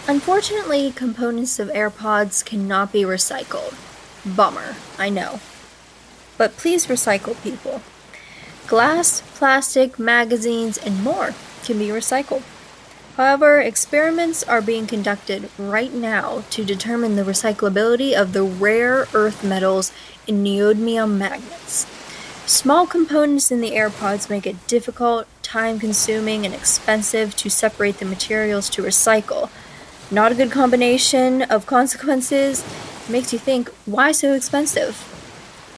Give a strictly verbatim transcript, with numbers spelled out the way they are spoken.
Unfortunately, components of AirPods cannot be recycled. Bummer, I know. But please recycle, people. Glass, plastic, magazines, and more can be recycled. However, experiments are being conducted right now to determine the recyclability of the rare earth metals in neodymium magnets. Small components in the AirPods make it difficult, time-consuming, and expensive to separate the materials to recycle. Not a good combination of consequences. Makes you think, why so expensive?